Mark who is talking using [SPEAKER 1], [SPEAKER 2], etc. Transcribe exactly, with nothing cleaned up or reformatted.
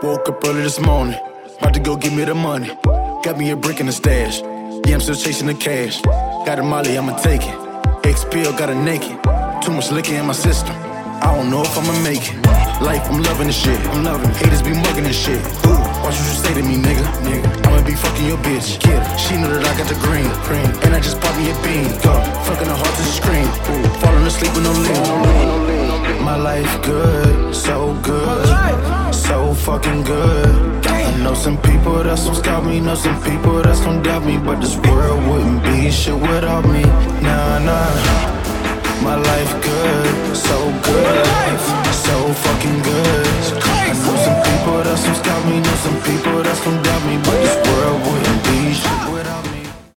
[SPEAKER 1] Woke up early this morning, about to go get me the money. Got me a brick in the stash, yeah, I'm still chasing the cash. Got a molly, I'ma take it. X-Pill got a naked, too much liquor in my system. I don't know if I'ma make it. Life, I'm loving this shit, I'm loving it. Haters be mugging this shit. Ooh, watch what you say to me, nigga. nigga. I'ma be fucking your bitch. Kid, she know that I got the green, cream, and I just bought me a bean. Go, fucking her heart to the screen. Ooh, falling asleep with no lean, no lean, no lean. My life good, so good, so fucking good. I know some people that's gon' scout me, know some people that's gon' doubt me, but this world wouldn't be shit without me. Nah, nah. My life good, so good, so fucking good. I know some people that's gon' scout me, know some